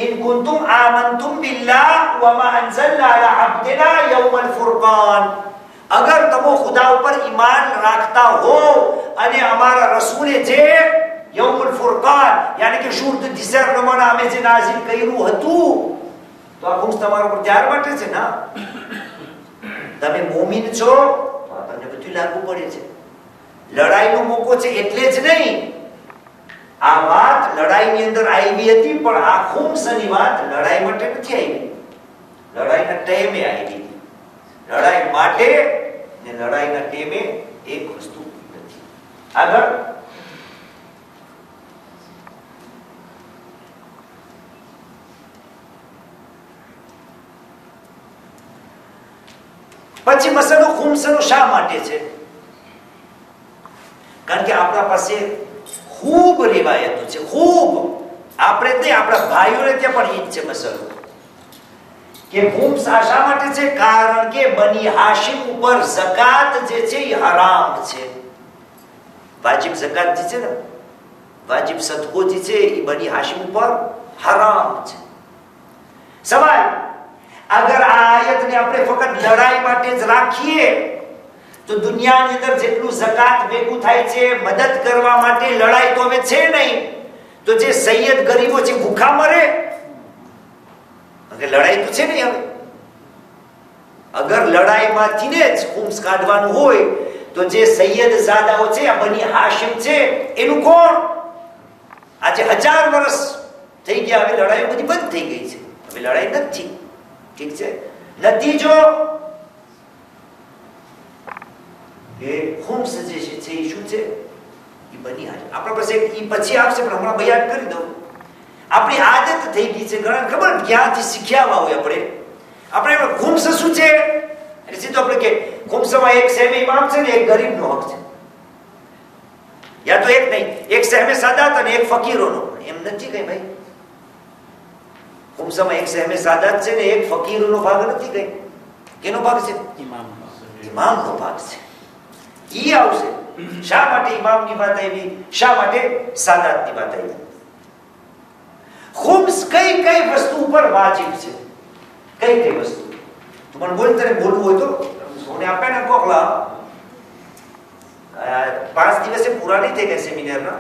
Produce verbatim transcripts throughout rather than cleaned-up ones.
In કુંતુમ આમંતુમ બિલ્લાહ વમા અંઝલના અલા અબ્દિના યૌમલ ફુરકાન, અગર તમે ખુદા ઉપર ઈમાન રાખતા હો અને અમારા રસૂલે જે યૌમુલ ફુરકાન યાની કે શુદ્ધ ડિસેમ્બરમાં અમે જે નાઝિલ કર્યું હતું, તો આ ખુશ તમારા ઉપર ત્યાર માટે છે ને. તમે મોમીન છો તો તમને બધું લાગુ પડે છે. લડાઈનો મોકો છે એટલે જ નહીં. આ વાત લડાઈની અંદર આવી હતી, પણ આ ખુમ્સની વાત લડાઈ માટે નથી આવી. લડાઈના ટાઈમે આવી. લડાઈ માટે ને લડાઈના ટાઈમે એક વસ્તુ નથી. આગળ પછી મસલો ખુમ્સનો શા માટે છે? કારણ કે આપણા પાસે ખૂબ રિવાયતો છે, ખૂબ. આપણે નહીં, આપણા ભાઈઓને ત્યાં પણ ઈ જ છે મસલો કે ખુમ્સ શા માટે છે? કારણ કે બની હાશિમ ઉપર ઝકાત જે છે એ હરામ છે. વાજિબ ઝકાત જે છે ને, વાજિબ સદકો જે છે એ બની હાશિમ ઉપર હરામ છે. સવાલ, અગર આ આયતને આપણે ફક્ત લડાઈ માટે જ રાખીએ તો દુનિયાની અંદર જેટલું ઝકાત ભેગું થાય છે મદદ કરવા માટે, લડાઈ તો હવે છે નહીં, તો જે સૈયદ ગરીબો છે ભૂખા મરે. અગર લડાઈ તો છે નહીં. હવે અગર લડાઈમાંથી ને જ ખુમ્સ કાઢવાનું હોય તો જે સૈયદ ઝાદાઓ છે, આ બની હાશિમ છે, એનું કોણ? આજે હજાર વર્ષ થઈ ગયા, હવે લડાઈ બધી બંધ થઈ ગઈ છે, હવે લડાઈ નથી. ઠીક છે. નતીજો એ ખુમ્સ જે છે એ શું છે? એ બની હાશિમ. આપણા પાસે એ પછી આવશે, પણ હમણાં બયાન કરી દઉં. આપણી આદત થઈ ગઈ છે, ઘણા ખબર ક્યાંથી શીખ્યા હોય આપણે. આપણે ખુમ્સ શું છે એટલે સીધું આપણે કે ખુમ્સમાં એક સહેમે ઇમામ છે ને એક ગરીબનો હક છે, યા તો એક નહીં, એક સહેમે સાદાત અને એક ફકીરોનો. એમ નથી કઈ ભાઈ. ખુમ્સમાં એક સહેમે સાદાત છે ને એક ફકીરોનો ભાગ નથી કઈ. કેનો ભાગ છે? ઇમામનો. ઇમામનો ભાગ છે. ઈ આવશે. શા માટે ઇમામની વાત આવી? શા માટે સાદાતની વાત આવી? ખુમ્સ કઈ કઈ વસ્તુ ઉપર વાજિબ છે? કઈ કઈ વસ્તુ? તું મને બોલ, તને બોલવું હોય તો સોને આપે ને કોકલા. પાંચ દિવસે પૂરા નહીં થઈ ગયા સેમિનારના.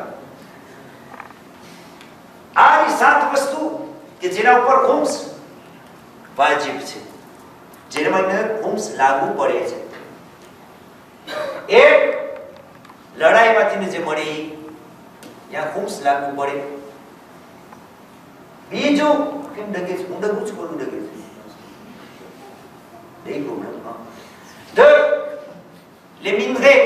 આ સાત વસ્તુ કે જેના ઉપર ખુમ્સ વાજિબ છે, જેના અંદર ખુમ્સ લાગુ પડે છે. એક, લડાઈમાંથી જે મળે ત્યાં ખુમ્સ લાગુ પડે. બીજું, કેમ ડગે છે? હું ડગું છું, બોલું ડગે છે. નહીં પ્રોબ્લેમ. હા. Deux, les minerais.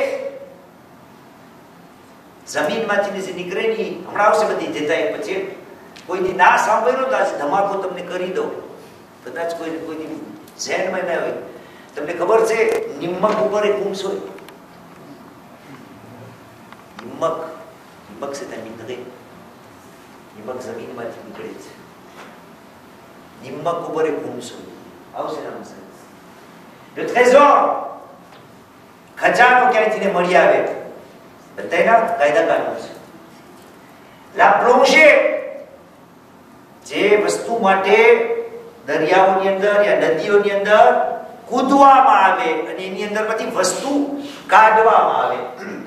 જમીનમાંથી જે નીકળે ને હમણાં આવશે બધી જતા. પછી કોઈની ના સાંભળ્યો તો આજે ધમાકો તમને કરી દઉં. કદાચ કોઈ કોઈની ઝેનમાં ના હોય. તમને ખબર છે નિમક ઉપર એક ખુમ્સ હોય? નિમક નિમક છે ત્યાં નીકળે. નિમક જમીનમાંથી નીકળે છે. નિમક ઉપર એક ખુમ્સ હોય. આવશે નામ સાહેબ. Le trésor, ખજાનો ક્યાંયથી મળી આવે બધાના કાયદા કાનૂન છે. La plongée, જે વસ્તુ માટે દરિયાઓની અંદર યા નદીઓની અંદર કૂદવામાં આવે અને એની અંદર બધી વસ્તુ કાઢવામાં આવે.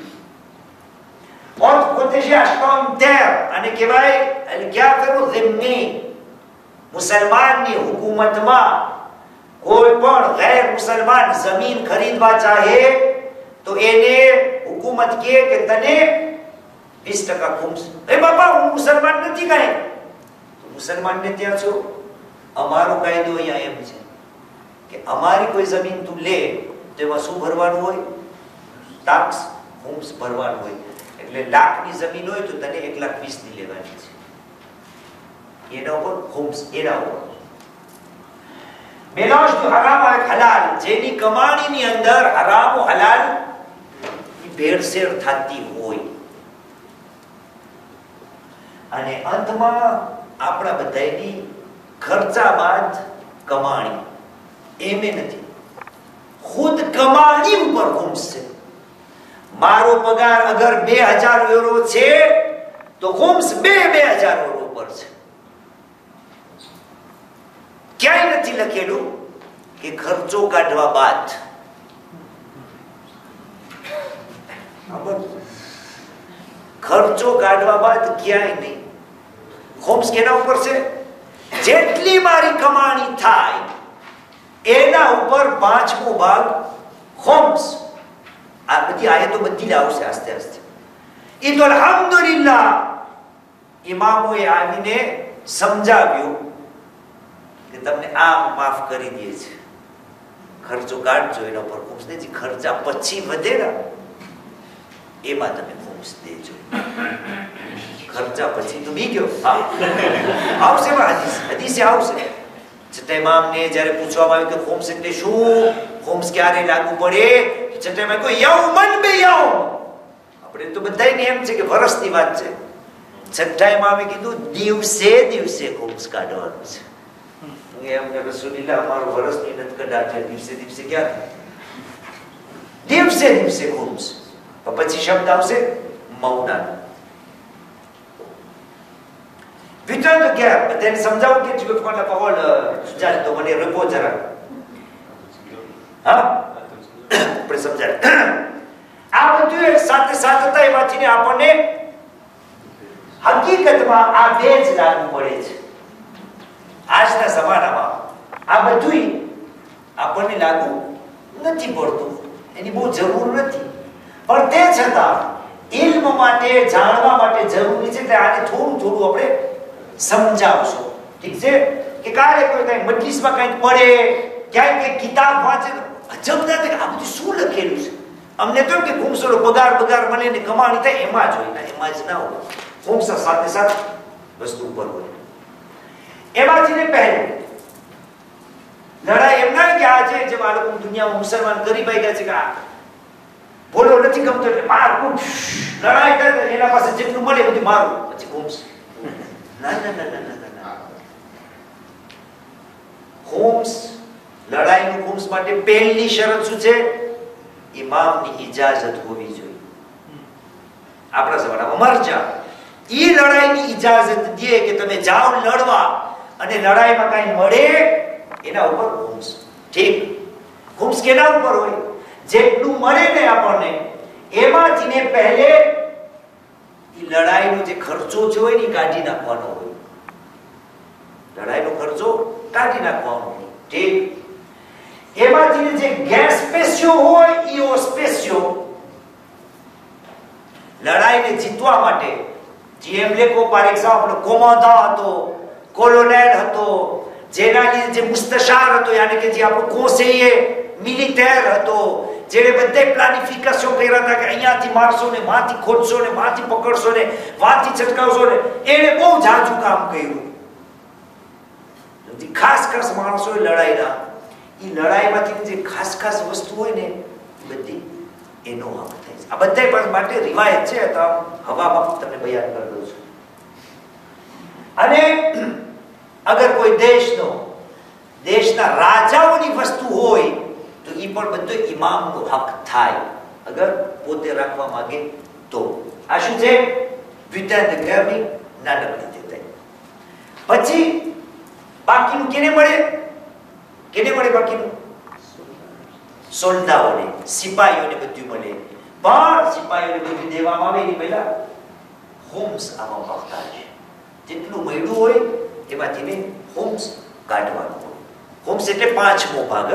और protéger à terre અને કહેવાય al-kafiru dhimmi. મુસલમાનની હુકુમતમાં કોઈ પણ ગેર મુસલમાન જમીન ખરીદવા ચાહે તો એને હુકુમત કહે કે તને વીસ ટકા ખુમ્સ. એ બાપા હું મુસલમાન નથી કાંઈ, તો મુસલમાનને ત્યાં છો. અમારો કાયદો અહીંયા એમ છે કે અમારી કોઈ જમીન તું લે તો એમાં શું ભરવાનું હોય? ટાક્સ, ખુમ્સ ભરવાનું હોય. એટલે લાખની જમીન હોય તો તને એક લાખ વીસ ની લેવાની છે. એના ઉપર ખુમ્સ, એના ઉપર. મેલાશ તો હરામ અને હલાલ, જેની કમાણીની અંદર હરામ અને હલાલ ની ભેળસેળ થતી હોય. અને અંતમાં આપણા બધાની ખર્ચા બાદ કમાણી એમે નથી, ખુદ કમાણી ઉપર ખુમ્સ છે. મારો પગાર અગર બે હજાર યુરો છે તો ખુમ્સ બે બે હજાર યુરો ઉપર છે. નથી લખેલું કે ખર્ચો કાઢવા બાદ. ખર્ચો કાઢવા બાદ ક્યાંય નહીં. હોમ્સ કેના ઉપર છે? જેટલી મારી કમાણી થાય એના ઉપર પાંચમો ભાગ હોમ્સ. આ બધી આયતો બધી આવશે આસ્તે આસ્તે. ઈ તો અલ્હમ્દુલિલ્લાહ ઇમામોએ આવીને સમજાવ્યું કે તમને આમ માફ કરી દે છે, ખર્ચો કાઢજો એના પર હોમ્સ દેજો, ખર્ચા પછી વધે ને એમાં તમે હોમ્સ દેજો. ખર્ચા પછી તો બી ગયો આવશે હદીસ હદીસે આવશે. છતાં ઇમામને જ્યારે પૂછવામાં આવ્યું કે હોમ્સ એટલે શું, હોમ્સ ક્યારે લાગુ પડે, છતાં એમાં કોઈ યૌમન બે યૌમ, આપણે તો બધાને એમ છે કે વર્ષની વાત છે. છઠ્ઠા ઇમામે કીધું દિવસે દિવસે હોમ્સ કાઢવાનું છે. એમ કે રસૂલillah અમારું વર્ષની નથી કઢાશે, દિવસે દિવસે ક્યાં, દિવસે દિવસે હોમ્સ. પછી શબ્દ આવશે મૌના. Putain de guerre, bataille સમજાવું કે tu veux prendre la parole Sujal, તો મને રપો જરા. હા આપણે સમજાય. આ બધું સાથે સાથે હતા એમાંથી આપણને હકીકતમાં આ બે જ લાગુ પડે છે આજના જમાનામાં. આ બધું આપણને લાગુ નથી પડતું, એની બહુ જરૂર નથી. પણ તે છતાં ઇલ્મ માટે, જાણવા માટે જરૂરી છે. આને થોડું થોડું આપણે સમજાવશો, ઠીક છે? કે કાલે કોઈ કઈ મજલિસમાં કંઈક પડે, ક્યાંય કઈ કિતાબ વાંચે, અજબ ના થાય આ બધું શું લખેલું છે. અમને તો એમ કે ઘૂમસોડો પગાર બગાર મળે ને કમાણી થાય એમાં જ હોય, એમાં જ ના હોય. ઘૂમસા સાથે સાથે વસ્તુ ઉપર હોય. એમાંથી ને પહેલું લડાઈ એમ ના કે આજે જેમ આ લોકો દુનિયામાં મુસલમાન કરી ગયા છે કે આ બોલો નથી ગમતો એટલે માર કૂટ લડાઈ કરે, એના પાસે જેટલું મળે બધું મારું, પછી ઘૂમસ. ના ના ના ના ના ના. હોમ્સ, લડાઈનું હોમ્સ માટે પહેલી શરત શું છે? ઇમામની ઇજાઝત હોવી જોઈએ. આપણા જમાનામાં મરજા ઈ લડાઈની ઇજાઝત દે કે તમે જાઓ લડવા અને લડાઈમાં કઈ મળે એના ઉપર હોમ્સ. ઠીક, હોમ્સ કેના ઉપર હોય? જેટલું મળે ને આપણને એમાંથી ને પહેલે લડાઈનો જે ખર્ચો છે હોય ને કાઢી નાખવાનો હોય. લડાઈનો ખર્ચો કાઢી નાખવાનો હોય. ઠીક, એમાંથી જે ગેસ સ્પેશિયો હોય ઈ સ્પેશિયો લડાઈને જીતવા માટે, જેમ લેકો ફોર એક્ઝામ્પલ કોમાન્ડા હતો, કોલોનેલ હતો, જેના લીધે જે મુસ્તશાર હતો યાની કે જે આપણો કોન્સેયર મિલિટેર હતો, જેને બધે પ્લાનિફિકેશન કર્યા હતા કે અહીંયાથી મારશો ને માંથી ખોદશો ને માંથી પકડશો ને માંથી છટકાવશો ને, એને બહુ જાજુ કામ કર્યું. ખાસ ખાસ માણસો લડાઈના ઈ લડાઈમાંથી જે ખાસ ખાસ વસ્તુ હોય ને બધી એનો હક થાય છે. આ બધા માટે રિવાયત છે, તો હવામાં તમને બયાન કરી દઉં છું. અને અગર કોઈ દેશનો દેશના રાજાઓની વસ્તુ હોય તો ઈ પણ બધો ઇમામનો હક થાય, અગર પોતે રાખવા માંગે તો. આ શું છે? butin de guerre નાનકડી દેતા. પછી બાકીનું કેને મળે? કેને મળે બાકીનું? સોલ્ડાઓને, સિપાહીઓને બધું મળે. પણ સિપાહીઓને બધું દેવામાં આવે એની પહેલા હોમ્સ આમાં પાકતા છે. જેટલું મળ્યું હોય એમાંથી ને હોમ્સ કાઢવાનું હોય. હોમ્સ એટલે પાંચમો ભાગ.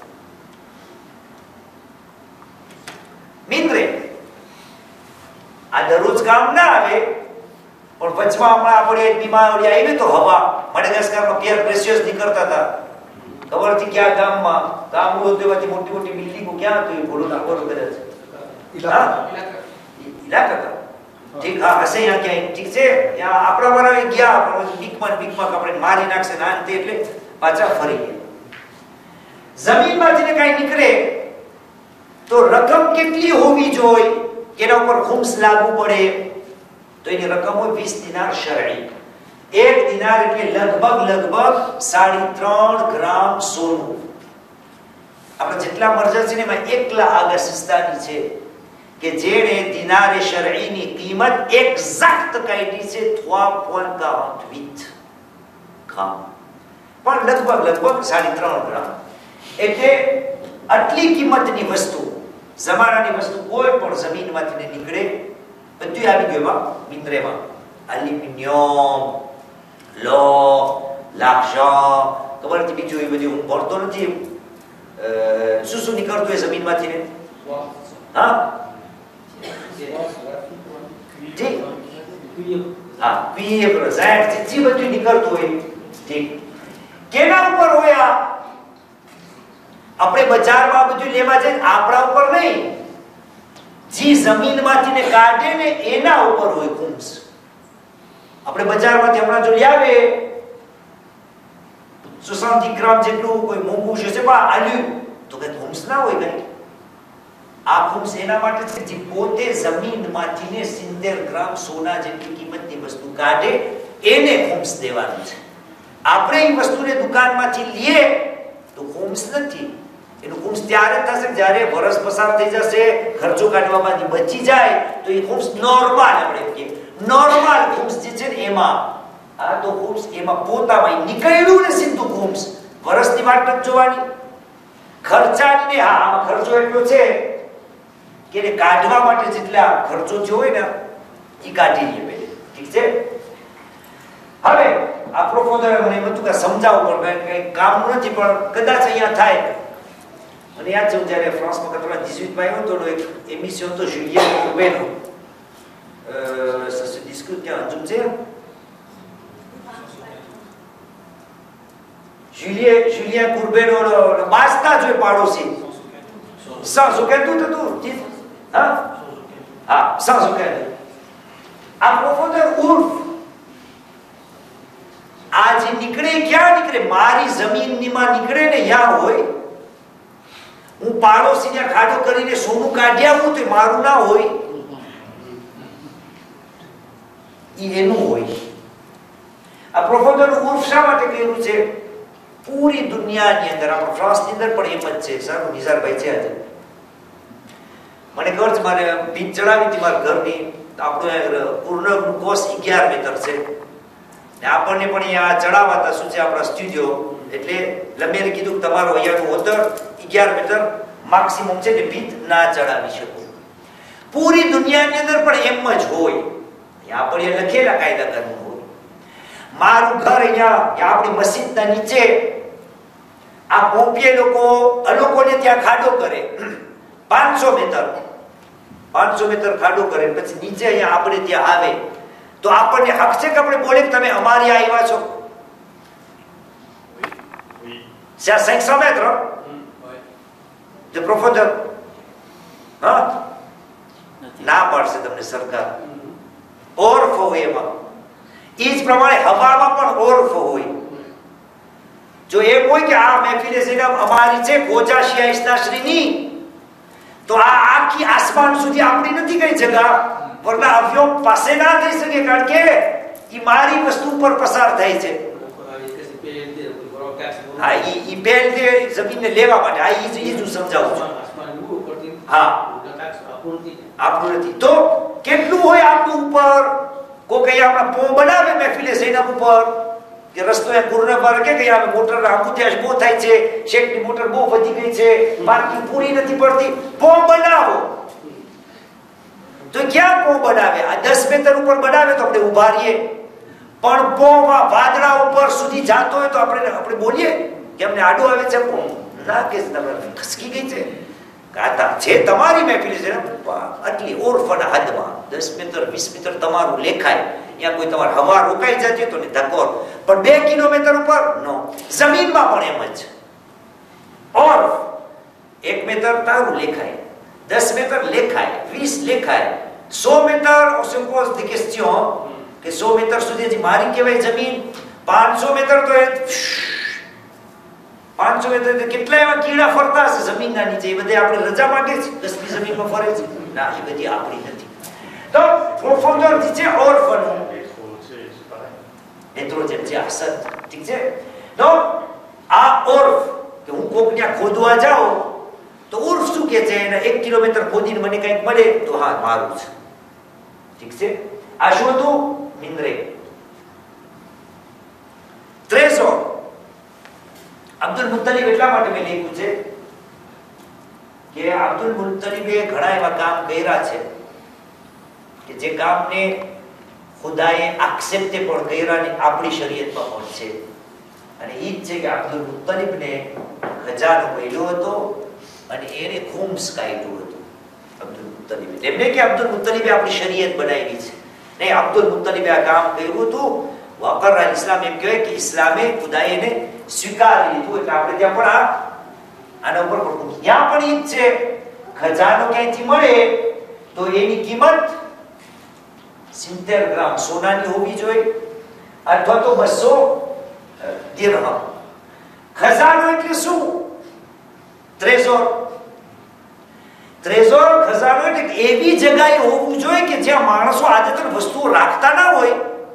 મિન્દ્રે આ દરરોજ કામ ના આવે, પણ વચમાં હમણાં આપણે એક બીમારી આવી તો હવા મડગાસ્કરમાં કેર પ્રેશિયસ નીકળતા હતા ખબરથી ક્યાં ગામમાં ગામડું તેમાંથી મોટી મોટી બિલ્ડિંગો ક્યાં હતું એ ભોળો નાખો કદાચ ઇલાકા હતા. ઠીક, હા હશે અહીંયા ક્યાંય. ઠીક છે, ત્યાં આપણા વાળા ગયા પણ બીકમાં બીકમાં આપણે મારી નાખશે ના તે એટલે પાછા ફરી ગયા. જમીનમાંથી કઈ નીકળે તો રકમ કેટલી હોવી જોઈએ કે એના ઉપર હોમ્સ લાગુ પડે? તો એની રકમ હોય વીસ દિનાર શરઈ. એક દિનાર એટલે લગભગ લગભગ સાડી ત્રણ ગ્રામ સોનું. આપણે જેટલા મરજા છે ને એમાં એકલા આગળ સિસ્તાની છે કે જેણે દિનારે શરઈની કિંમત એક્ઝેક્ટ કાઢી છે ત્રણ પોઈન્ટ અઠ્યાવીસ ગ્રામ. પણ લગભગ લગભગ સાડી ત્રણ ગ્રામ. એટલે આટલી કિંમતની વસ્તુ, જમાનાની વસ્તુ કોઈ પણ જમીનમાંથી નીકળે બધું આવી ગયું એમાં મિનરેમાં. એલ્યુમિનિયમ, લોહ, લાક્ષ, ખબર નથી બીજું એ બધું હું ભણતો નથી. શું શું નીકળતું એ જમીનમાંથી ને? હા જી હા પીએ પ્રોઝેક્ટ જે બધું નીકળતું હોય. ઠીક, કેના ઉપર હોય આ? આપણે બજારમાં બધું લેવા જાય આપણા ઉપર નહીં, જે જમીનમાંથી ને કાઢે ને એના ઉપર હોય ખુમ્સ. આપણે બજારમાંથી હમણાં જો લાવે સુસાંતિ ગ્રામ જેટલું કોઈ મોંઘું છે પણ આલ્યું તો કઈ ખુમ્સ ના હોય કઈ. આ ખુમ્સ એના માટે છે જે પોતે જમીનમાંથી ને સિત્તેર ગ્રામ સોના જેટલી કિંમતની વસ્તુ કાઢે એને ખુમ્સ દેવાનું છે. આપણે એ વસ્તુને દુકાનમાંથી લઈએ તો ખુમ્સ નથી. એનું ખુમ્સ ત્યારે થશે જ્યારે વર્ષ પસાર થઈ જશે, ખર્ચો કાઢવામાંથી બચી જાય તો એ ખુમ્સ નોર્મલ આપણે કહીએ. નોર્મલ ખુમ્સ જે છે ને એમાં આ તો ખુમ્સ એમાં પોતામાં નીકળ્યું ને સીધું ખુમ્સ. વર્ષની વાટ નથી જોવાની, ખર્ચાની ને. હા આમાં ખર્ચો એટલો છે કે એને કાઢવા માટે જેટલા ખર્ચો થયો હોય ને એ કાઢી લે પહેલે. ઠીક છે. હવે આ પ્રોપોઝલ મને એમ હતું કે સમજાવવું પણ કઈ કામનું નથી, પણ કદાચ અહીંયા થાય. મને યાદ છે હું જ્યારે ફ્રાન્સમાં કતરા જીસુઇટમાં આવ્યો તો એક એમિશન તો જુલિયન કુર્બેનો ça se discute ત્યાં અંજુમ છે Julien Julien Courbet નો બાસ્તા જોઈ પાડોશી sans aucun doute tout hein ah sans aucun doute à profondeur ouf આ જે નીકળે ક્યાં નીકળે? મારી જમીનની માં નીકળે ને યા હોય. હું પાડોશીને ખાડો કરીને સોનું કાઢી આવું તો મારું ના હોય, ઈ એનું હોય. આ પ્રોફેસર ઉર્ફ શા માટે કહ્યું છે? પૂરી દુનિયાની અંદર, આપણે ફ્રાન્સની અંદર પણ એમ જ છે. સારું નિઝારભાઈ છે આજે મને ખબર છે, મારે ભીત ચડાવી હતી મારા ઘરની. આપણું પૂર્ણનું કોર્સ અગિયાર મીટર છે ને આપણને પણ અહીંયા ચડાવવાતા શું છે આપણા સ્ટુડિયો. એટલે લંબેરે કીધું કે તમારો અહીંયાનું ઓતર અગિયાર મીટર મેક્સિમમ છે ને ભીત ના ચડાવી શકો. પૂરી દુનિયાની અંદર પણ એમ જ હોય. આપણે લખેલા કાયદા કાનૂન હોય. મારું ઘર અહીંયા આપણી મસ્જિદના નીચે આ પોપિયે લોકો અલોકોને ત્યાં ખાડો કરે પાંચસો મીટર પાંચસો મીટર ખાડો કરે પછી નીચે અહીંયા આપણે ત્યાં આવે તો આપણને હક છે કે આપણે બોલે કે તમે અમારી આવ્યા છો? C'est à cinq cents mètres hein? de profondeur. હા ના પાડશે તમને સરકાર. ઓરફો હોય એમાં. એ જ પ્રમાણે હવામાં પણ ઓરફો હોય. જો એમ હોય કે આ મહેફિલે ઝૈનબ અમારી છે ગોજા શિયા ઇસ્નાશ્રીની, તો આ આખી આસમાન સુધી આપણી નથી કઈ જગા, વરના અવયવ પાસે ના થઈ શકે, કારણ કે એ મારી વસ્તુ ઉપર પસાર થાય છે. હા ઈ ઈ બેલ દે જમીનને લેવા માટે. આ ઈ જ ઈ જ સમજાવું છું. હા આપણું નથી તો કેટલું હોય આપણું ઉપર? કોઈ કઈ આપણા પો બનાવે મહેફિલે ઝૈનબ ઉપર કે રસ્તો એ પૂર્ણ પર કે કઈ આવે મોટર આખું બહુ થાય છે, શેકની મોટર બહુ વધી ગઈ છે, પાર્કિંગ પૂરી નથી પડતી, પો બનાવો. તો ક્યાં પો બનાવે? આ દસ મીટર ઉપર બનાવે તો આપણે ઉભા રહીએ, પણ પો વાદળા ઉપર સુધી જાતો હોય તો આપણે આપણે બોલીએ કે અમને આડો આવે છે પો? ના કે તમે ખસકી ગઈ છે. કાતા છે તમારી મહેફિલ છે આટલી ઓરફના હદમાં દસ મીટર વીસ મીટર તમારું લેખાય. ત્યાં કોઈ તમારે હવા રોકાઈ જતી તો ને ધક્કો, પણ બે કિલોમીટર ઉપર નો. જમીનમાં પણ એમ જ ઓર્ફ એક મીટર તારું લેખાય, દસ મીટર લેખાય, વીસ લેખાય, સો મીટર suppose the question કે સો મીટર સુધી જે મારી કહેવાય જમીન, પાંચસો મીટર તો પાંચસો મીટર કેટલા એવા કીડા ફરતા હશે જમીનના નીચે. એ બધે આપણે રજા માંગે છે દસમી જમીનમાં ફરે છે? ના, એ બધી આપણી નથી. તો પ્રોફોન્ડર છે ઓર્ફનું નાઇટ્રોજન છે અસત. ઠીક છે. તો આ ઓર્ફ કે હું કોક ત્યાં ખોદવા જાઉં તો ઉર્ફ શું કે છે? એને એક કિલોમીટર ખોદીને મને કંઈક મળે તો હા મારું છે. ઠીક છે. આ શું હતું? મિનરે. ટ્રેઝોર અબ્દુલ મુત્તલિબ એટલા માટે મેં લખ્યું છે કે અબ્દુલ મુત્તલિબે ઘણા એવા કામ કર્યા છે કે જે કામને ખુદાએ આક્ષેપ્તે પણ કર્યા ને આપણી શરીયતમાં પણ છે. અને એ જ છે કે અબ્દુલ મુત્તલિબને ખજાનો મળ્યો હતો અને એને ખુમ્સ કાઢ્યું હતું અબ્દુલ મુત્તલિબે. એમને કે અબ્દુલ મુત્તલિબે આપણી શરીયત બનાવી છે નહીં, અબ્દુલ મુત્તલિબે આ કામ કર્યું હતું. વકર ઇસ્લામ એમ કહેવાય કે ઇસ્લામે ખુદાએ એને સ્વીકારી લીધું. એટલે આપણે ત્યાં પણ આ આના ઉપર પણ ત્યાં પણ ઈ જ છે, ખજાનો ક્યાંથી મળે તો એની કિંમત સિત્તેર ગ્રામ સોનાની હોવી જોઈએ અથવા તો બસો દિરહમ. ખજાનો એટલે શું? ટ્રેઝોર. ટ્રેઝોર ખજાનો એટલે એવી જગ્યાએ હોવું જોઈએ કે જ્યાં માણસો આદતન વસ્તુઓ રાખતા ના હોય.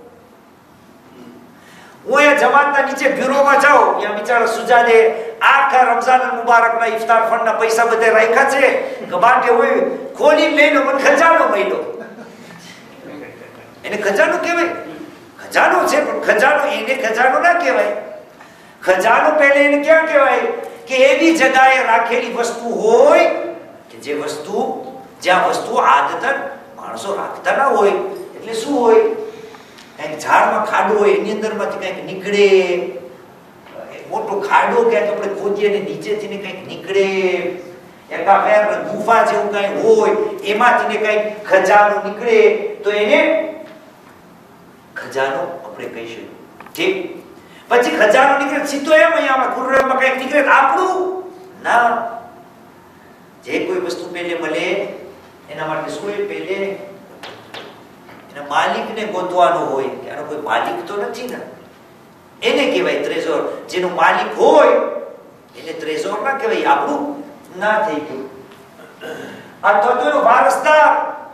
હું એ જમાતના નીચે બ્યુરોમાં જાઉં, ત્યાં બિચારા સુજાદે આખા રમઝાન મુબારકના ઇફતાર ફંડના પૈસા બધે રાખ્યા છે કે બાટે હોય ખોલીને લઈ લો, મને ખજાનો મળ્યો. એને ખજાનો કહેવાય? ખજાનો છે પણ ખજાનો એને ખજાનો ના કહેવાય. ખજાનો પહેલે એને ક્યાં કહેવાય કે એવી જગ્યાએ રાખેલી વસ્તુ હોય કે જે વસ્તુ જ્યાં વસ્તુ આદતન માણસો રાખતા ના હોય. એટલે શું હોય? કંઈક ઝાડમાં ખાડો હોય એની અંદરમાંથી કંઈક નીકળે, મોટો ખાડો ક્યાંક આપણે ખોદીએ ને નીચેથી ને કંઈક નીકળે, એકાફેર ગુફા જેવું કંઈ હોય એમાંથી ને કંઈક ખજાનો નીકળે તો એને ખજાનો આપણે કહીશું. ઠીક. પછી ખજાનો નીકળે સીધો એમ અહીંયા કુરરમાં કંઈક નીકળે આપણું ના. જે કોઈ વસ્તુ પહેલે મળે એના માટે શું પહેલે એના માલિકને ગોતવાનો હોય કે આનો કોઈ માલિક તો નથી ને, એને કહેવાય ટ્રેઝોર. જેનો માલિક હોય એને ટ્રેઝોર ના કહેવાય, આપણું ના થઈ ગયું. અથવા તો એનો વારસદાર.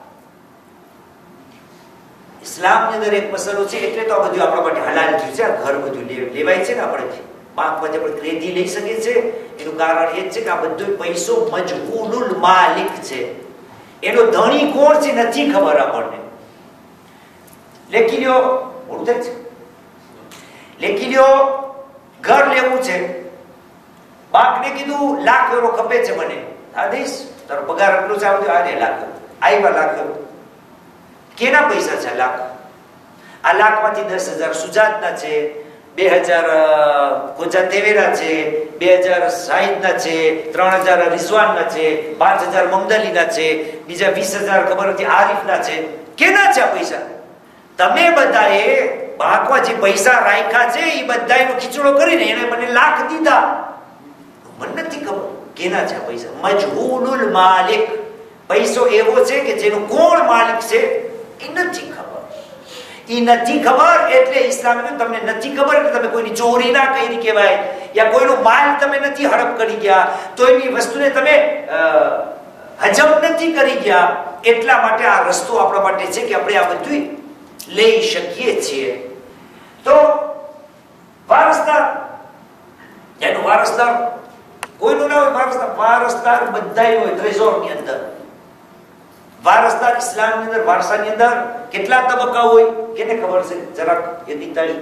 ઇસ્લામની અંદર એક મસલો છે એટલે તો આ બધું આપણા માટે હલાલ થયું છે. આ ઘર બધું લેવાય છે ને આપણે બાંકમાંથી આપણે ક્રેડિટ લઈ શકીએ છીએ. એનું કારણ એ જ છે કે આ બધો પૈસો મજબૂરુલ માલિક છે. એનો ધણી કોણ છે નથી ખબર આપણને. લેખી લ્યો મોડું થાય છે. લેખી લ્યો ઘર લેવું છે, બાપને કીધું લાખ યુરો ખપે છે મને. આ દઈશ? તારો પગાર એટલો છે આવતો આને લાખ આવ્યા લાખ યુરો. કેના પૈસા છે લાખ? આ લાખમાંથી દસ હજાર સુજાતના છે, બે હજાર ખોજા તેવેરા છે, બે હજાર સાહિદના છે, ત્રણ હજાર રિઝવાનના છે, પાંચ હજાર મમદલીના છે, બીજા વીસ હજાર ખબર નથી આરિફના છે. કેના છે આ પૈસા? તમે બધાએ બાકવા જે પૈસા રાખ્યા છે એ બધાનો ખીચડો કરીને એને મને લાખ દીધા. મને નથી ખબર કેના છે આ પૈસા. મજહૂલુલ માલિક. પૈસો એવો છે કે જેનો કોણ માલિક છે એ નથી ખબર. એ નથી ખબર એટલે ઇસ્લામે તમને નથી ખબર એટલે તમે કોઈની ચોરી ના કરી કહેવાય, યા કોઈનો માલ તમે નથી હડપ કરી ગયા, તો એની વસ્તુને તમે હજમ નથી કરી ગયા. એટલા માટે આ રસ્તો આપણા માટે છે કે આપણે આ બધું લઈ શકીએ છીએ. તો વારસદાર, એનો વારસદાર કોઈનું ના હોય. વારસદાર વારસદાર બધાય હોય ટ્રેઝોરની અંદર. વારસદાર ઇસ્લામની અંદર વારસાની અંદર કેટલા તબક્કા હોય કેને ખબર છે? જરાક એ પિતાજી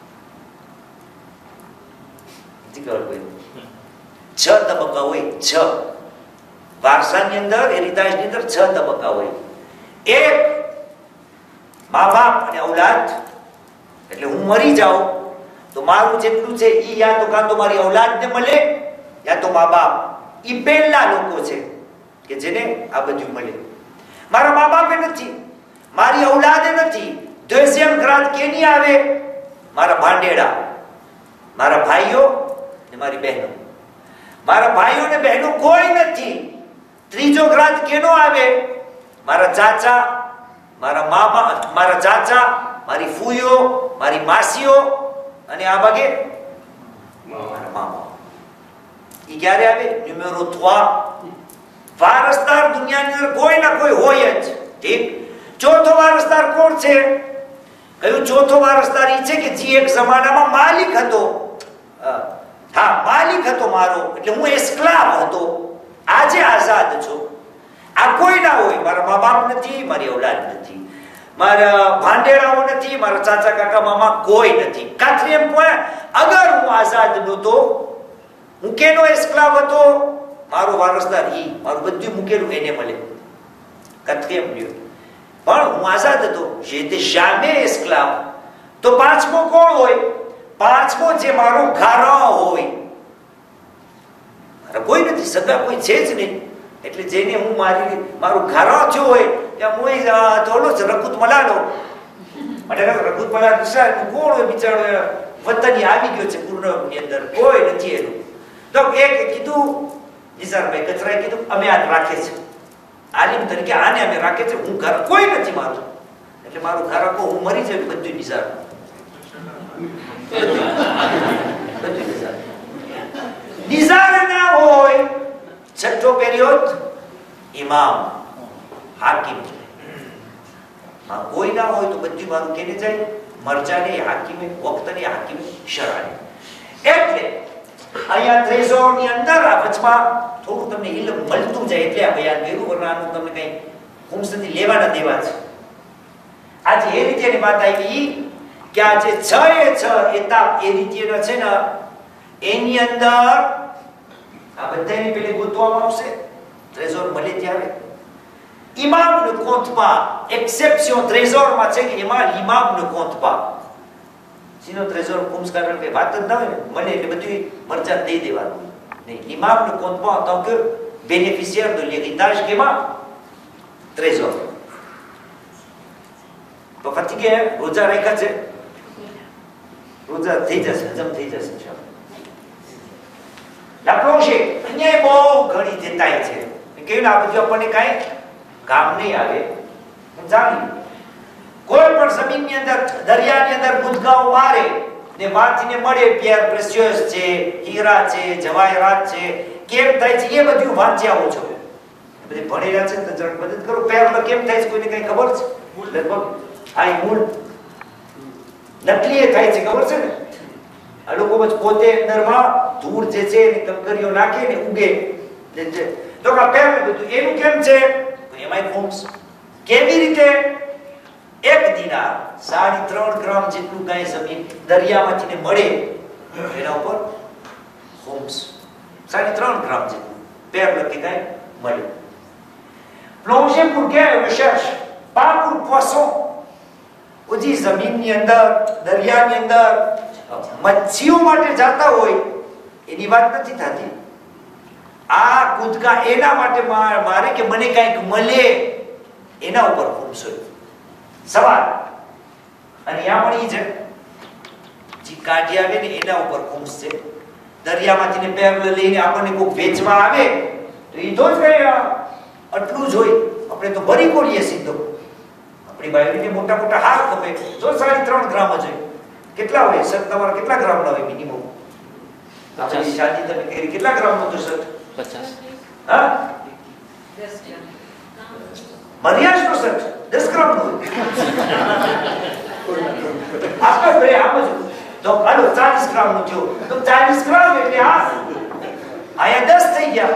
ખબર હોય. છ તબક્કા હોય. છ વારસાની અંદર હેરિટેજની અંદર છ તબક્કા હોય. એક મા બાપ અને ઔલાદ. એટલે હું મરી જાઉં તો મારું જેટલું છે એ યા તો કાં તો મારી ઔલાદને મળે યા તો મા બાપ. એ પહેલા લોકો છે કે જેને આ બધું મળે. મારા મા બાપે નથી, મારી ઔલાદે નથી. દ્વેષમ ગ્રાદ કેની આવે? મારા ભાંડેડા, મારા ભાઈઓ ને મારી બહેનો. મારા ભાઈઓ ને બહેનો કોઈ નથી. ત્રીજો ગ્રાદ કેનો આવે? મારા ચાચા, મારા મામા, મારા ચાચા, મારી ફૂઈઓ, મારી માસીઓ અને આ ભાગે મારા મામા. એ ક્યારે આવે? ન્યુમેરો ત્રણ. વારસદાર દુનિયાની અંદર કોઈ ના કોઈ હોય જ. ઠીક. ચોથો વારસદાર કોણ છે? કયું ચોથો વારસદાર એ છે કે જે એક જમાનામાં માલિક હતો. હા, માલિક હતો મારો, એટલે હું એસ્ક્લાવ હતો, આજે આઝાદ છું. આ કોઈ ના હોય. મારા મા બાપ નથી, મારી ઔલાદ નથી, મારા ભાંડેડાઓ નથી, મારા ચાચા કાકા મામા કોઈ નથી. કાત્રી એમ કોઈ અગર હું આઝાદ નહોતો હું કેનો એસ્ક્લાવ હતો? મારો વારસદાર ઈ, મારું બધું મૂકેલું એને મળે. quatrième lieu. પણ હું આઝાદ હતો. j'étais jamais esclave. તો પાંચમો કોણ હોય? પાંચમો જે મારો ઘારો હોય. મારા કોઈ નથી, સગા કોઈ છે જ નહીં. એટલે જેને હું મારી મારું ઘારો થયો હોય ત્યાં મોઈ થોડો જ રકુત મલાલો. માટે રકુત મલાલ કોણ હોય બિચારો? વતની આવી ગયો છે પૂર્ણની અંદર, કોઈ નથી એનું. તો એક કીધું, નિઝારભાઈ કચરાએ કીધું અમે આ રાખે છે આલિમ તરીકે, આને અમે રાખે છે. હું ઘર કોઈ નથી મારું, એટલે મારું ઘર કો હું મરી જાય બધું નિઝાર. નિઝાર ના હોય. છઠ્ઠો પેરિયોડ ઇમામ હાકિમ. માં કોઈ ના હોય તો બધું મારું કેને જાય? મરજાને હાકીમે, વક્તને હાકીમે, શરાને. એટલે અહીંયા ત્રેઝોર ની અંદર આ વચમાં થોડું તમને ઇલ્મ મળતું જાય એટલે આ બયાન કર્યું. વરનાનું તમને કઈ હુમસથી લેવાના દેવા છે. આજે એ રીતેની વાત આવી કે આ જે છ એ છ એતાપ એ રીતેના છે ને એની અંદર આ બધાની પેલે ગોતવામાં આવશે. ટ્રેઝોર મળે ત્યારે ઇમામ ને compte pas. એક્સેપ્શન ટ્રેઝોર માં છે કે એમાં ઇમામ ને compte pas. સિનો ટ્રેઝોર કુમ્સ કારણ કે વાત જ ન હોય ને, મળે એટલે બધું મરજા દઈ દેવાનું. નહીં, ઇમામ ને compte pas en tant que bénéficiaire de l'héritage કેમાં? ટ્રેઝોર. તો ફatigue રોજા રાખ્યા છે, રોજા થઈ જશે, હજમ થઈ જશે. La plongée અહીંયા બહુ ઘણી દેતાય છે. કેવું આ બધું આપણને કાંઈ કામ નહીં આવે. જાણી કોઈ પણ જમીનની અંદર, દરિયાની અંદર કૂદકાઓ મારે ને વાંચીને મળે પિયર પ્રેસિયસ છે, હીરા છે, જવાહરાત છે, કેમ થાય છે એ બધું વાંચ્યા આવો છો. બધી ભણેલા છે તો જરાક મદદ કરો. પેરમાં કેમ થાય છે કોઈને કઈ ખબર છે? લગભગ આ મૂળ નકલી થાય છે, ખબર છે ને? આ લોકો પોતે અંદરમાં ધૂળ જે છે એની કંકરીઓ નાખે ને ઉગે. તો આ પહેલું બધું એનું કેમ છે? એમાં ફોર્મ્સ કેવી રીતે? એક દિનાર સાડી ત્રણ ગ્રામ જેટલું કઈ જમીન દરિયામાંથી મળે એના ઉપર ફોર્મ્સ સાડી ત્રણ ગ્રામ જેટલું પેર લખી કઈ મળે. પ્લોન્જે pour quelle recherche? pas pour poisson. ઓજી જમીનની અંદર, દરિયાની અંદર મચ્છીઓ માટે જાતા હોય એની વાત નથી થતી. આ કૂદકા એના માટે મારે કે મને કઈક મળે એના ઉપર ફોર્મ્સ હોય. સવાલ અને યા પણ ઈ છે જે કાઢી આવે ને એના ઉપર ફોર્મ્સ છે. દરિયામાંથી ને પેર લઈને આપણને કોઈ વેચવા આવે તો ઈ તો જ કઈ આટલું જ હોય. આપણે તો ભરી કોડીએ સીધો. આપણી બાયોને મોટા મોટા હાર ખપે જો સાડી ત્રણ ગ્રામ જ હોય. કેટલા હોય સર તમારા? કેટલા ગ્રામ ના હોય મિનિમમ? આપણી શાદી તમે કરી કેટલા ગ્રામ નો તો સર? પચાસ. હા, મરિયાજ નો સર દસ ગ્રામ નો હોય. આપણે બે આમ જ તો હાલો ચાલીસ ગ્રામ નો થયો તો ચાલીસ ગ્રામ એટલે આ આયા દસ થઈ ગયા.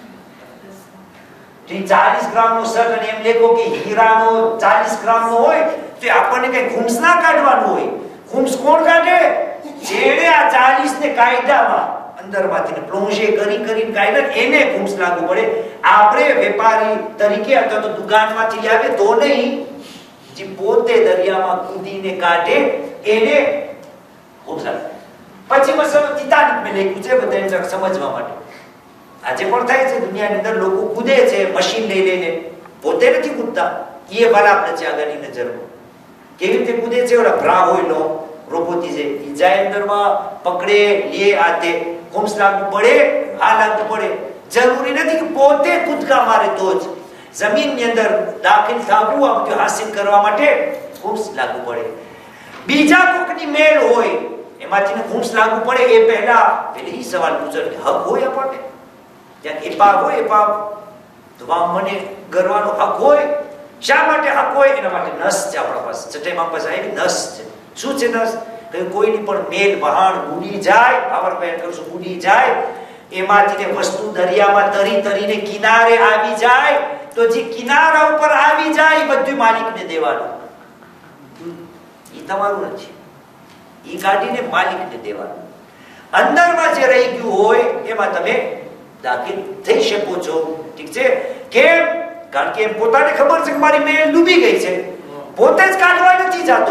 ચાલીસ ગ્રામ નો સર અને એમ લેખો કે હીરાનો ચાલીસ ગ્રામ નો હોય તો આપણને કઈ ખૂમ્સ ના કાઢવાનું હોય. ખૂમ્સ કોણ કાઢે? જેણે આ ચાલીસ ને કાયદામાં અંદરમાંથી પ્લોન્જે કરી કરીને કાયદા એને ખૂમ્સ લાગુ પડે. આપણે વેપારી તરીકે અથવા તો દુકાનમાંથી લાવે તો નહીં, જે પોતે દરિયામાં કૂદીને કાઢે એને ખૂમ્સ લાગે. પછી મસલો ટિટાનિક મેં લખ્યું છે બધાને સમજવા માટે. આજે પણ થાય છે દુનિયાની અંદર, લોકો કૂદે છે મશીન લઈ લઈને, પોતે નથી કૂદતા. એ બરાબર છે આગળની નજરમાં. કેવી રીતે કૂદે છે? ઓલા ભ્રા હોય નો રોબોટી છે ઈ જાય અંદરમાં પકડે લે આતે ખૂમ્સ લાગુ પડે. આ લાગુ પડે જરૂરી નથી કે પોતે કૂદકા મારે તો જ. જમીનની અંદર દાખલ થવું આ બધું હાસિલ કરવા માટે ખૂમ્સ લાગુ પડે. બીજા કોકની મેલ હોય એમાંથી ખૂમ્સ લાગુ પડે એ પહેલા પેલી સવાલ પૂછો કે હક હોય આપણને? ત્યાં એપાવ હોય, એપાવ તો મને ગરવાનો હક હોય. શા માટે હક હોય? એના માટે નસ છે આપણા પાસે. ચટાઈમાં પાસે આવી નસ છે. શું છે નસ? કે કોઈની પણ મેલ વહાણ ઉડી જાય, પાવર પેન કરશું ઉડી જાય, એમાંથી વસ્તુ દરિયામાં તરી તરીને કિનારે આવી જાય તો જે કિનારા ઉપર આવી જાય બધું માલિકને દેવાનું. એ તમારું નથી, એ કાઢીને માલિકને દેવાનું. અંદરમાં જે રહી ગયું હોય એમાં તમે દાખલ થઈ શકો છો. ઠીક છે? કેમ? કારણ કે પોતાને ખબર છે કે મારી મેલ ડૂબી ગઈ છે, પોતે જ કાઢવા નથી જતો.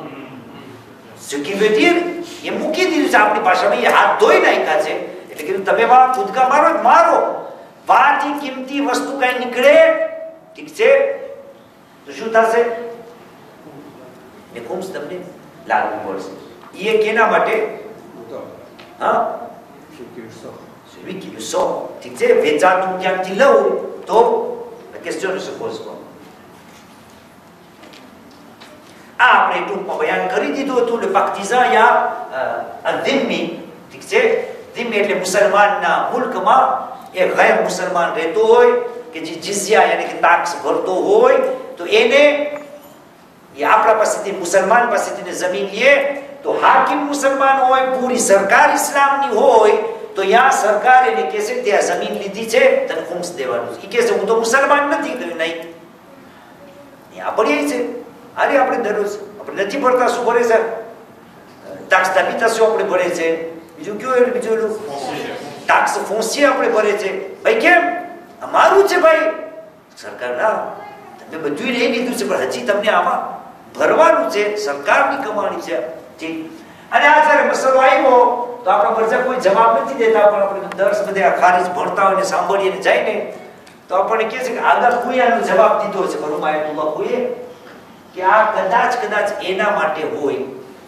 સુકી વેતીર એ મૂકી દીધું છે આપણી ભાષામાં, એ હાથ ધોઈ નાખ્યા છે. એટલે કીધું તમે વાહ કૂદકા મારો મારો, વાથી કિંમતી વસ્તુ કઈ નીકળે, ઠીક છે, તો શું થશે? એ ખુમ્સ તમને લાગવું પડશે. એ કેના માટે? હા, વીકી સો. ઠીક છે? વેચાતું ક્યાંકથી લઉં તો question se pose quoi. આ આપણે ટૂંકમાં બયાન કરી દીધું હતું. le partisan યા અધિમ્મી, ઠીક છે, ધિમ્મી એટલે મુસલમાનના મુલ્કમાં એ ગેર મુસલમાન રહેતો હોય કે જે જિઝિયા યાની કે ટેક્સ ભરતો હોય, તો એને એ આપણા પાસેથી મુસલમાન પાસેથી જમીન લે તો હાકિમ મુસલમાન હોય, પૂરી સરકાર ઇસ્લામની હોય, તો યા સરકાર એને કહેશે તે આ જમીન લીધી છે તને ખુમ્સ દેવાનું છે. એ કહેશે હું તો મુસલમાન નથી. કહ્યું નહીં, આ પડી છે. અરે આપણે દરરોજ આપણે નથી ભરતા, શું ભરે છે? ટેક્સ d'habitation શું આપણે ભરે છે? બીજું કયું? બીજું ટેક્સ ફોન્સિયર આપણે ભરે છે. ભાઈ કેમ? અમારું છે ભાઈ. સરકાર ના, તમે બધું લઈ લીધું છે પણ હજી તમને આમાં ભરવાનું છે, સરકારની કમાણી છે. ઠીક. અને આ જ્યારે મસલો આવ્યો તો આપણા પ્રજા કોઈ જવાબ નથી દેતા, પણ આપણે દર્શ બધે આ ખારીજ ભણતા હોય ને સાંભળીને જાય ને તો આપણને કહે છે કે આગળ ખુયાનો જવાબ દીધો છે બરુમાયતુલ્લાહ ખુયે કે આ કદાચ કદાચ એના માટે હોય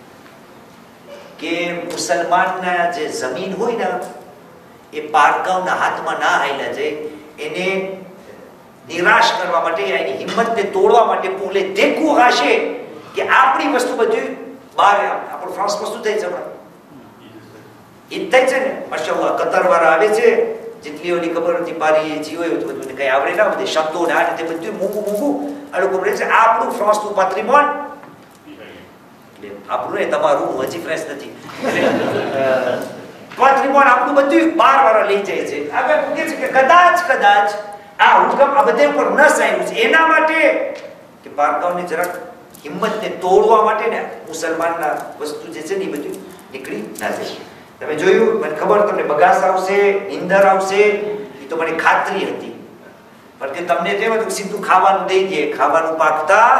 કે મુસલમાનના જે જમીન હોય ને એ પારકાઓના હાથમાં ના આવેલા જાય, એને નિરાશ કરવા માટે, એની હિંમતને તોડવા માટે પોલે દેખવું હશે કે આપણી વસ્તુ બધું બહાર આપણું ફ્રાન્સ વસ્તુ થઈ છે. હમણાં એ થાય છે ને, માશાઅલ્લાહ કતાર વાળા આવે છે, જેટલી ઓલી ખબર નથી પારી જીવો બધું કઈ આવડે ના, બધે શબ્દો ને આ રીતે બધું મૂકું મૂકું આ લોકો રહે છે. આપણું ફ્રાન્સનું પાત્રીમોન આપણું ને તમારું, હજી ફ્રેન્સ નથી, પાત્રીમોન આપણું બધું બાર વાળા લઈ જાય છે. આગળ કહે છે કે કદાચ કદાચ આ હુકમ આ બધે ઉપર ન સાંભળ્યું છે એના માટે કે પારકાઓની જરાક હિંમતને તોડવા માટે ને મુસલમાનના વસ્તુ જે છે ને એ બધું નીકળી ના જાય. તમે જોયું, મને ખબર તમને બગાસ આવશે, નીંદર આવશે, એ તો મને ખાતરી હતી, પણ કે તમને તેમ હતું સીધું ખાવાનું દઈ દે, ખાવાનું પાકતા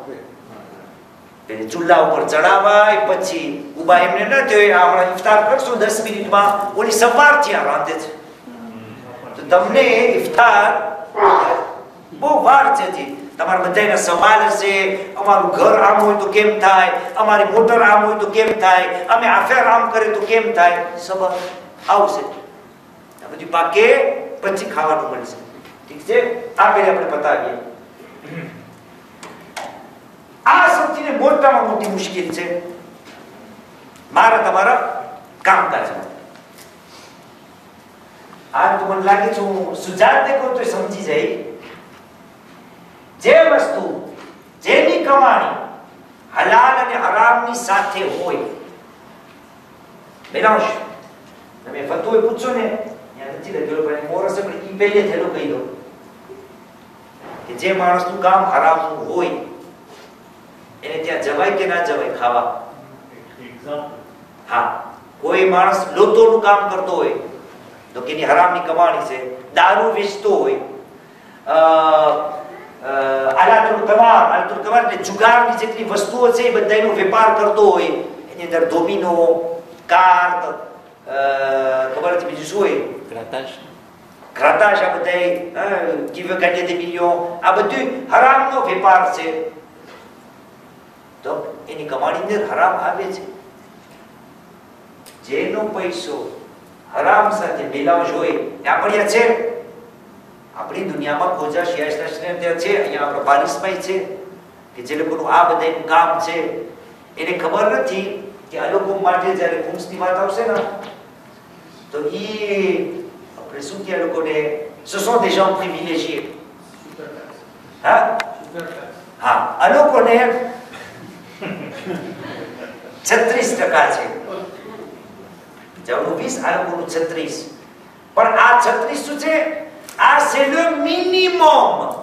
ચૂલા ઉપર ચડાવાય, પછી ઉભા એમને ન થયો હમણાં ઇફતાર કરશું દસ મિનિટમાં, ઓલી સવાર ત્યાં રાંધે છે, તો તમને ઇફતાર બહુ વાર છે. જી તમારા બધાના સવાલ હશે, અમારું ઘર આમ હોય તો કેમ થાય, અમારી મોટર આમ હોય તો કેમ થાય, અમે આફેર આમ કરે તો કેમ થાય, સવાલ આવશે. આ બધું પાકે પછી ખાવાનું મળશે. ઠીક છે? આ પહેલા આપણે બતાવીએ. આ સૌથી મોટામાં મોટી મુશ્કેલ છે મારા તમારા કામકાજમાં. આ તો મને લાગે છે હું સુજાત દેખો તો સમજી જાય. જે વસ્તુ જેની કમાણી હલાલ અને હરામની સાથે હોય, બેનાશ તમે ફતવો પૂછો ને, ત્યાં નથી લખેલો પણ મોરસ પણ ઈ પહેલે થેલો કહી દો કે જે માણસનું કામ હરામનું હોય એને ત્યાં જવાય કે ના જવાય ખાવા? હા, કોઈ માણસ લોતોનું કામ કરતો હોય તો કે એની હરામની કમાણી છે. દારૂ વેચતો હોય, આલાતુલ કમાર, આલાતુલ કમાર એટલે જુગારની જેટલી વસ્તુઓ છે એ બધાનો વેપાર કરતો હોય, એની અંદર ડોમિનો, કાર્ડ, ખબર નથી બીજું શું હોય, ગ્રાતાશ, ગ્રાતાશ, આ બધા કીવે કાઢે દે મિલિયન, આ બધું હરામનો વેપાર છે. તો એની કમાણી અંદર હરામ આવે છે. જેનો પૈસો હરામ સાથે મિલાવ હોય ત્યાં પડ્યા છે. આપણી દુનિયામાં ખોજા શિયાળ ત્યાં છે, અહીંયા આપણા પાલિસમાં છે કે જે લોકોનું આ બધાનું કામ છે, એને ખબર નથી કે આ લોકો માટે જ્યારે ખુમ્સની વાત આવશે ને તો એ આપણે શું કે આ લોકોને ce sont des gens privilégiés. હા હા, આ લોકોને છત્રીસ ટકા છે, જવાનું વીસ, આ લોકોનું છત્રીસ. પણ આ છત્રીસ શું છે? આ c'est le minimum.